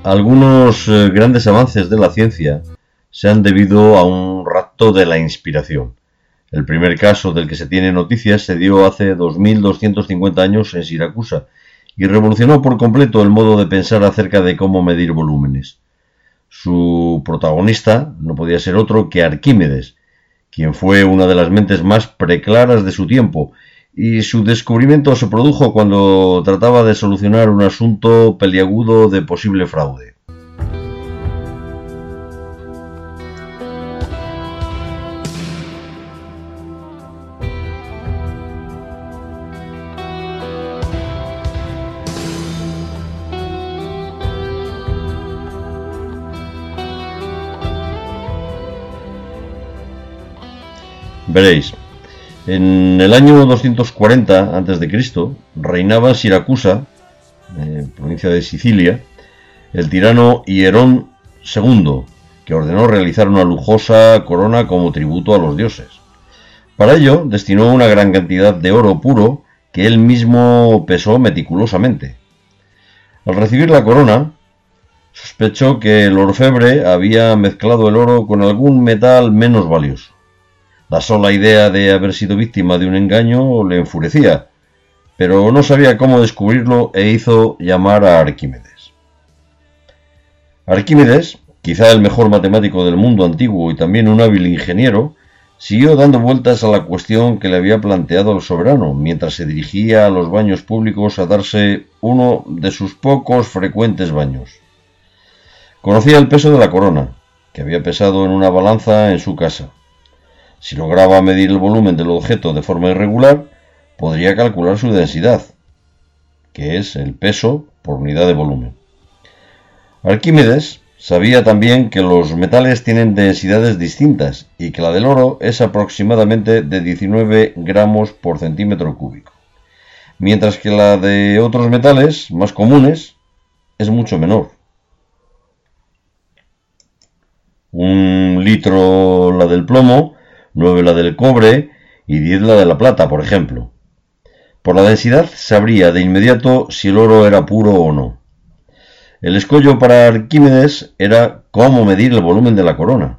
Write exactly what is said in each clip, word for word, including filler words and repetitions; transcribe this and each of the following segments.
Algunos eh, grandes avances de la ciencia se han debido a un rapto de la inspiración. El primer caso del que se tiene noticias se dio hace dos mil doscientos cincuenta años en Siracusa y revolucionó por completo el modo de pensar acerca de cómo medir volúmenes. Su protagonista no podía ser otro que Arquímedes, quien fue una de las mentes más preclaras de su tiempo, y su descubrimiento se produjo cuando trataba de solucionar un asunto peliagudo de posible fraude. Veréis, en el año doscientos cuarenta antes de Cristo reinaba Siracusa, eh, provincia de Sicilia, el tirano Hierón segundo, que ordenó realizar una lujosa corona como tributo a los dioses. Para ello destinó una gran cantidad de oro puro que él mismo pesó meticulosamente. Al recibir la corona, sospechó que el orfebre había mezclado el oro con algún metal menos valioso. La sola idea de haber sido víctima de un engaño le enfurecía, pero no sabía cómo descubrirlo e hizo llamar a Arquímedes. Arquímedes, quizá el mejor matemático del mundo antiguo y también un hábil ingeniero, siguió dando vueltas a la cuestión que le había planteado el soberano, mientras se dirigía a los baños públicos a darse uno de sus pocos frecuentes baños. Conocía el peso de la corona, que había pesado en una balanza en su casa. Si lograba medir el volumen del objeto de forma irregular, podría calcular su densidad, que es el peso por unidad de volumen. Arquímedes sabía también que los metales tienen densidades distintas y que la del oro es aproximadamente de diecinueve gramos por centímetro cúbico, mientras que la de otros metales más comunes es mucho menor. Un litro la del plomo, nueve la del cobre y diez la de la plata, por ejemplo. Por la densidad sabría de inmediato si el oro era puro o no. El escollo para Arquímedes era cómo medir el volumen de la corona.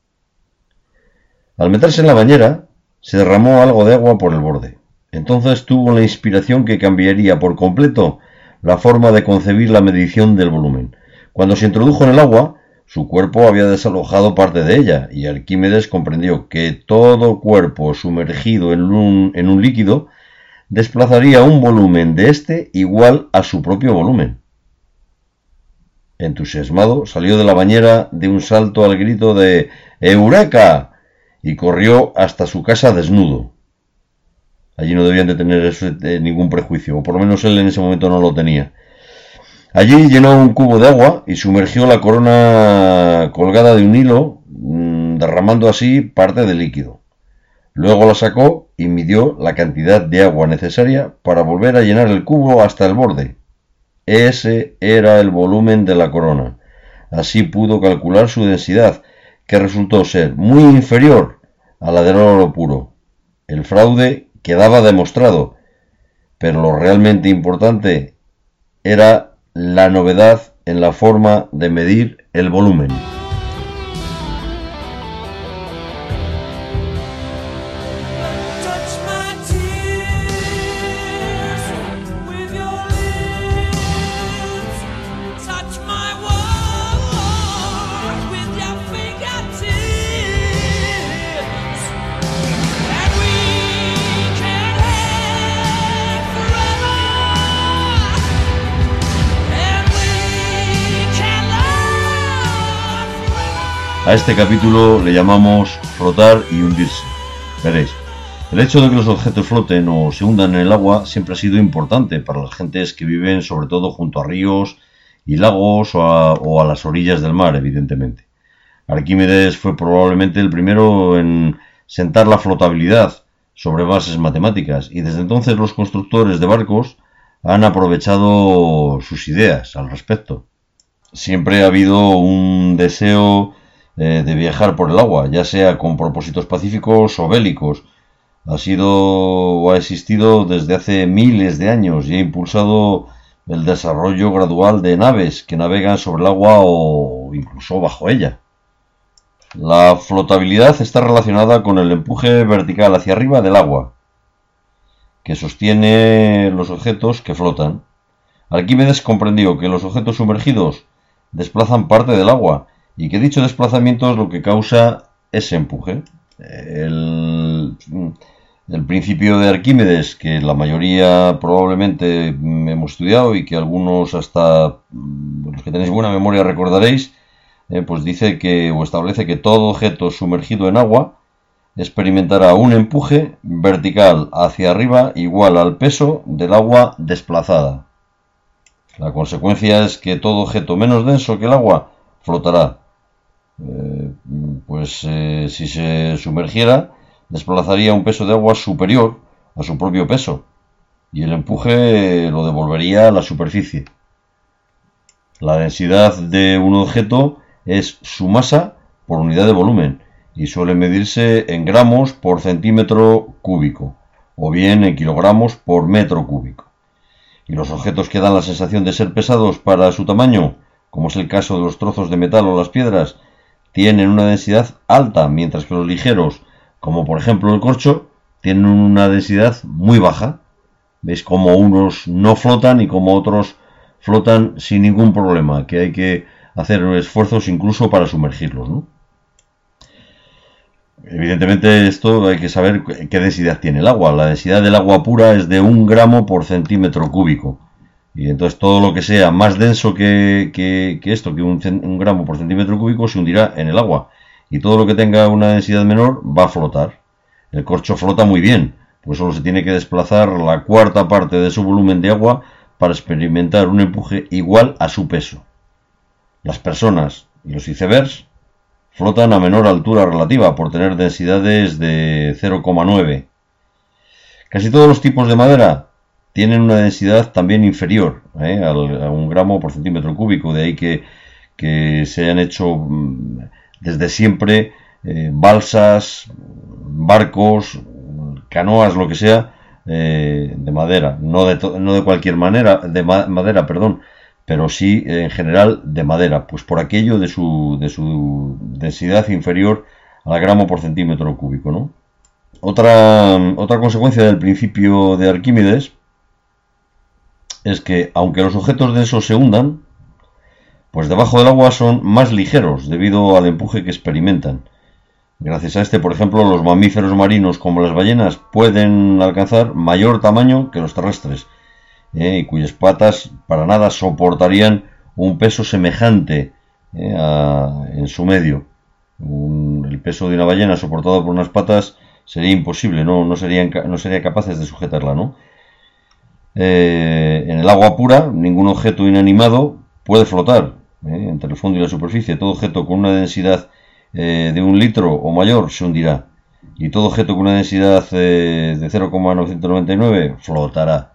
Al meterse en la bañera, se derramó algo de agua por el borde. Entonces tuvo la inspiración que cambiaría por completo la forma de concebir la medición del volumen. Cuando se introdujo en el agua, su cuerpo había desalojado parte de ella, y Arquímedes comprendió que todo cuerpo sumergido en un, en un líquido desplazaría un volumen de éste igual a su propio volumen. Entusiasmado, salió de la bañera de un salto al grito de ¡Eureka!, y corrió hasta su casa desnudo. Allí no debían de tener eso, de ningún prejuicio, o por lo menos él en ese momento no lo tenía. Allí llenó un cubo de agua y sumergió la corona colgada de un hilo, derramando así parte del líquido. Luego la sacó y midió la cantidad de agua necesaria para volver a llenar el cubo hasta el borde. Ese era el volumen de la corona. Así pudo calcular su densidad, que resultó ser muy inferior a la del oro puro. El fraude quedaba demostrado, pero lo realmente importante era la novedad en la forma de medir el volumen. A este capítulo le llamamos flotar y hundirse. Veréis, el hecho de que los objetos floten o se hundan en el agua siempre ha sido importante para las gentes que viven sobre todo junto a ríos y lagos o a, o a las orillas del mar, evidentemente. Arquímedes fue probablemente el primero en sentar la flotabilidad sobre bases matemáticas y desde entonces los constructores de barcos han aprovechado sus ideas al respecto. Siempre ha habido un deseo eh, de viajar por el agua, ya sea con propósitos pacíficos o bélicos. Ha sido o ha existido desde hace miles de años y ha impulsado el desarrollo gradual de naves que navegan sobre el agua o incluso bajo ella. La flotabilidad está relacionada con el empuje vertical hacia arriba del agua, que sostiene los objetos que flotan. Arquímedes comprendió que los objetos sumergidos desplazan parte del agua y que dicho desplazamiento es lo que causa ese empuje. El, el principio de Arquímedes, que la mayoría probablemente hemos estudiado y que algunos hasta los que tenéis buena memoria recordaréis, eh, pues dice que o establece que todo objeto sumergido en agua experimentará un empuje vertical hacia arriba igual al peso del agua desplazada. La consecuencia es que todo objeto menos denso que el agua flotará. Eh, pues eh, si se sumergiera, desplazaría un peso de agua superior a su propio peso y el empuje lo devolvería a la superficie. La densidad de un objeto es su masa por unidad de volumen y suele medirse en gramos por centímetro cúbico o bien en kilogramos por metro cúbico. Y los objetos que dan la sensación de ser pesados para su tamaño, como es el caso de los trozos de metal o las piedras, tienen una densidad alta, mientras que los ligeros, como por ejemplo el corcho, tienen una densidad muy baja. ¿Veis cómo unos no flotan y cómo otros flotan sin ningún problema? Que hay que hacer esfuerzos incluso para sumergirlos, ¿no? Evidentemente esto hay que saber qué densidad tiene el agua. La densidad del agua pura es de un gramo por centímetro cúbico. Y entonces todo lo que sea más denso que, que, que esto, que un, un gramo por centímetro cúbico, se hundirá en el agua. Y todo lo que tenga una densidad menor va a flotar. El corcho flota muy bien, pues solo se tiene que desplazar la cuarta parte de su volumen de agua para experimentar un empuje igual a su peso. Las personas y los icebergs flotan a menor altura relativa por tener densidades de cero coma nueve. Casi todos los tipos de madera tienen una densidad también inferior ¿eh? a un gramo por centímetro cúbico, de ahí que, que se han hecho desde siempre eh, balsas, barcos, canoas, lo que sea, eh, de madera, no de, no de cualquier manera, de ma madera, perdón, pero sí en general de madera, pues por aquello de su, de su densidad inferior al gramo por centímetro cúbico, ¿no? Otra, otra consecuencia del principio de Arquímedes es que, aunque los objetos densos se hundan, pues debajo del agua son más ligeros debido al empuje que experimentan. Gracias a este, por ejemplo, los mamíferos marinos como las ballenas pueden alcanzar mayor tamaño que los terrestres, eh, y cuyas patas para nada soportarían un peso semejante eh, a, en su medio. Un, el peso de una ballena soportado por unas patas sería imposible, no, no, serían, no serían capaces de sujetarla, ¿no? Eh, en el agua pura, ningún objeto inanimado puede flotar eh, entre el fondo y la superficie. Todo objeto con una densidad eh, de un litro o mayor se hundirá, y todo objeto con una densidad eh, de cero coma novecientos noventa y nueve flotará.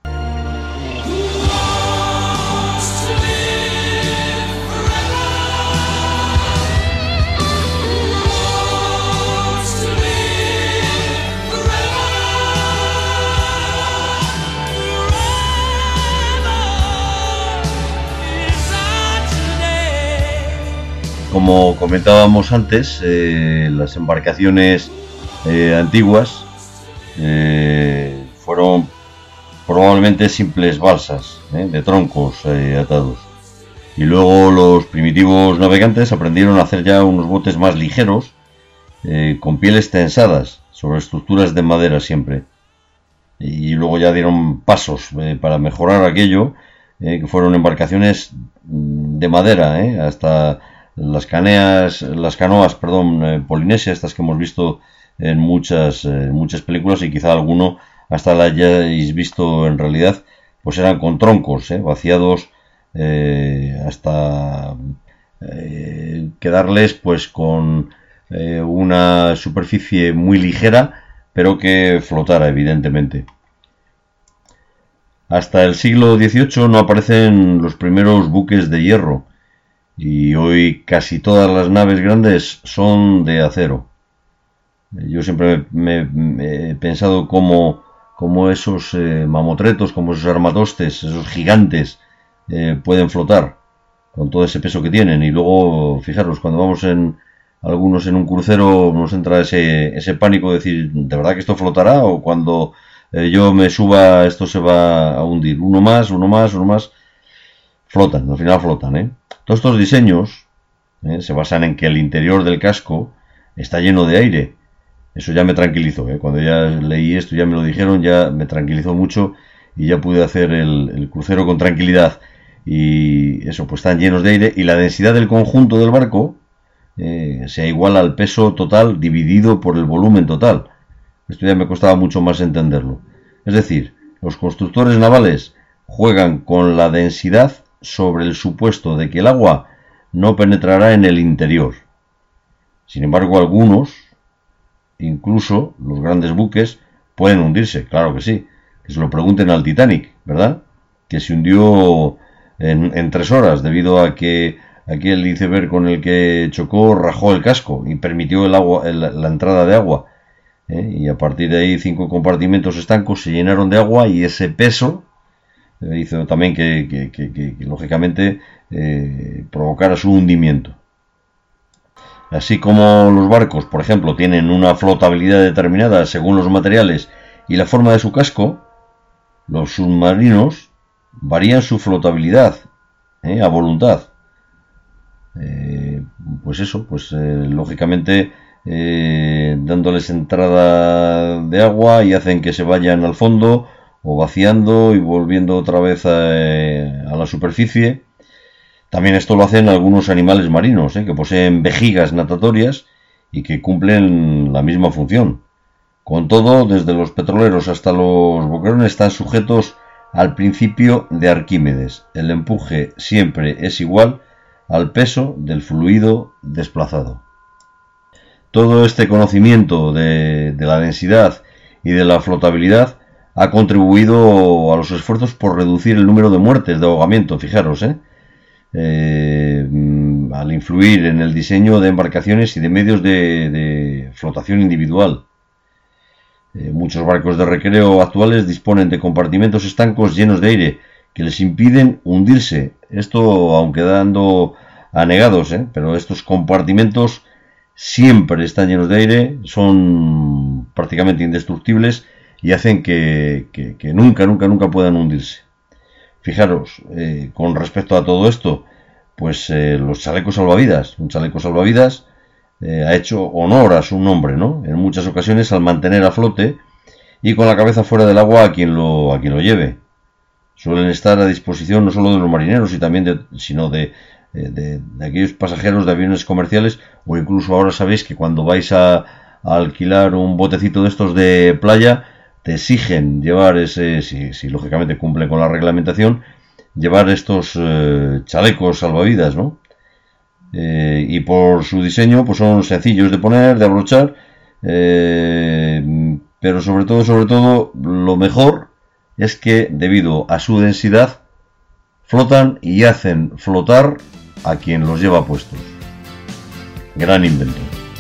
Como comentábamos antes, eh, las embarcaciones eh, antiguas eh, fueron probablemente simples balsas eh, de troncos eh, atados. Y luego los primitivos navegantes aprendieron a hacer ya unos botes más ligeros, eh, con pieles tensadas, sobre estructuras de madera siempre. Y luego ya dieron pasos eh, para mejorar aquello, eh, que fueron embarcaciones de madera, eh, hasta las caneas, las canoas, perdón, eh, polinesias, estas que hemos visto en muchas, eh, muchas películas, y quizá alguno hasta la hayáis visto en realidad, pues eran con troncos, eh, vaciados eh, hasta eh, quedarles pues con eh, una superficie muy ligera, pero que flotara evidentemente. Hasta el siglo dieciocho no aparecen los primeros buques de hierro, y hoy casi todas las naves grandes son de acero. Yo siempre me, me he pensado cómo, cómo esos eh, mamotretos, como esos armatostes, esos gigantes, eh, pueden flotar con todo ese peso que tienen. Y luego, fijaros, cuando vamos en algunos en un crucero, nos entra ese, ese pánico de decir, ¿de verdad que esto flotará? O cuando eh, yo me suba, esto se va a hundir. Uno más, uno más, uno más. Flotan, al final flotan, ¿eh? Todos estos diseños eh, se basan en que el interior del casco está lleno de aire. Eso ya me tranquilizó, ¿eh? Cuando ya leí esto, ya me lo dijeron, ya me tranquilizó mucho y ya pude hacer el, el crucero con tranquilidad. Y eso, pues están llenos de aire y la densidad del conjunto del barco eh, se iguala al peso total dividido por el volumen total. Esto ya me costaba mucho más entenderlo. Es decir, los constructores navales juegan con la densidad sobre el supuesto de que el agua no penetrará en el interior. Sin embargo, algunos, incluso los grandes buques, pueden hundirse, claro que sí. Que se lo pregunten al Titanic, ¿verdad? Que se hundió en, en tres horas debido a que aquel iceberg con el que chocó rajó el casco y permitió el agua, el, la entrada de agua. ¿eh? Y a partir de ahí cinco compartimentos estancos se llenaron de agua y ese peso eh, hizo también que, que, que, que, que lógicamente eh, provocara su hundimiento. Así como los barcos, por ejemplo, tienen una flotabilidad determinada según los materiales y la forma de su casco, los submarinos varían su flotabilidad ¿eh? a voluntad. Eh, pues eso, pues eh, lógicamente eh, dándoles entrada de agua y hacen que se vayan al fondo o vaciando y volviendo otra vez a, a la superficie. También esto lo hacen algunos animales marinos, ¿eh? que poseen vejigas natatorias y que cumplen la misma función. Con todo, desde los petroleros hasta los boquerones están sujetos al principio de Arquímedes. El empuje siempre es igual al peso del fluido desplazado. Todo este conocimiento de, de la densidad y de la flotabilidad ha contribuido a los esfuerzos por reducir el número de muertes de ahogamiento, fijaros, ¿eh? Eh, al influir en el diseño de embarcaciones y de medios de, de flotación individual. Eh, muchos barcos de recreo actuales disponen de compartimentos estancos llenos de aire que les impiden hundirse. Esto, aunque dando anegados, ¿eh? pero estos compartimentos siempre están llenos de aire, son prácticamente indestructibles y hacen que, que, que nunca, nunca, nunca puedan hundirse. Fijaros, eh, con respecto a todo esto, pues eh, los chalecos salvavidas, un chaleco salvavidas eh, ha hecho honor a su nombre, ¿no? En muchas ocasiones al mantener a flote y con la cabeza fuera del agua a quien lo, a quien lo lleve. Suelen estar a disposición no solo de los marineros, y también de, sino de, de, de aquellos pasajeros de aviones comerciales, o incluso ahora sabéis que cuando vais a, a alquilar un botecito de estos de playa, te exigen llevar ese, si, si lógicamente cumplen con la reglamentación, llevar estos eh, chalecos salvavidas, ¿no? Eh, y por su diseño, pues son sencillos de poner, de abrochar, eh, pero sobre todo, sobre todo, lo mejor es que debido a su densidad flotan y hacen flotar a quien los lleva puestos. Gran invento.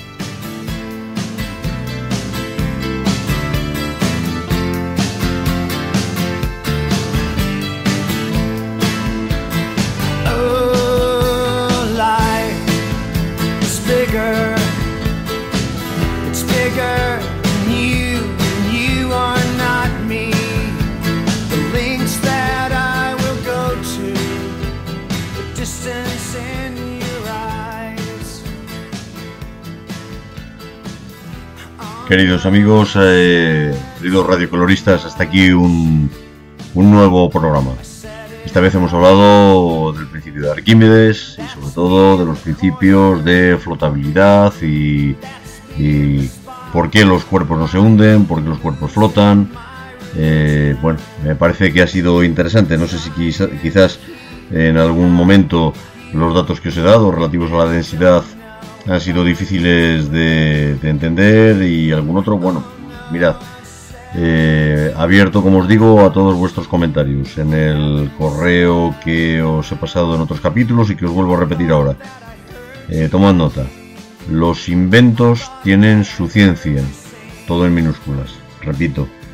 Queridos amigos, eh, queridos radiocoloristas, hasta aquí un, un nuevo programa. Esta vez hemos hablado del principio de Arquímedes y sobre todo de los principios de flotabilidad y, y por qué los cuerpos no se hunden, por qué los cuerpos flotan. Eh, bueno, me parece que ha sido interesante. No sé si quizá, quizás en algún momento los datos que os he dado relativos a la densidad han sido difíciles de, de entender, y algún otro, bueno, mirad, eh, abierto, como os digo, a todos vuestros comentarios en el correo que os he pasado en otros capítulos y que os vuelvo a repetir ahora. Eh, tomad nota, los inventos tienen su ciencia, todo en minúsculas, repito,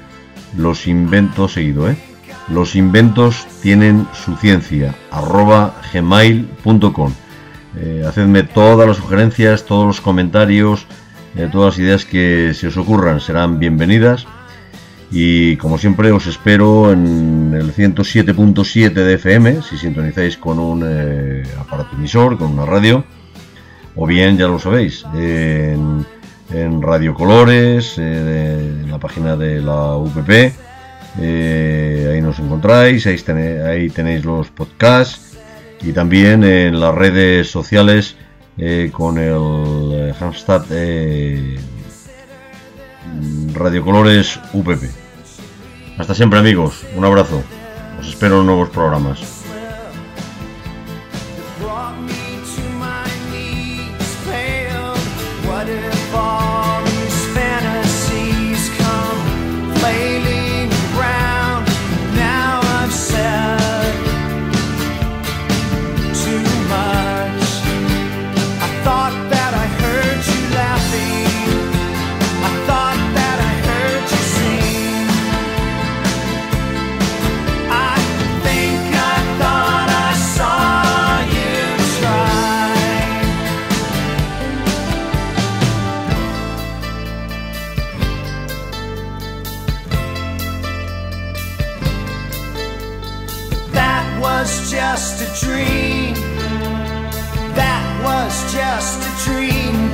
los inventos seguido, ¿eh? Los inventos tienen su ciencia, arroba gmail punto com. Eh, hacedme todas las sugerencias, todos los comentarios, eh, todas las ideas que se os ocurran serán bienvenidas. Y como siempre os espero en el ciento siete punto siete de F M, si sintonizáis con un eh, aparato emisor, con una radio, o bien, ya lo sabéis, en, en Radio Colores, eh, en la página de la U P P, eh, ahí nos encontráis, ahí tenéis, ahí tenéis los podcasts, y también en las redes sociales eh, con el hashtag eh, Radio Colores U P P. Hasta siempre, amigos, un abrazo, os espero en nuevos programas. Just a dream. That was just a dream.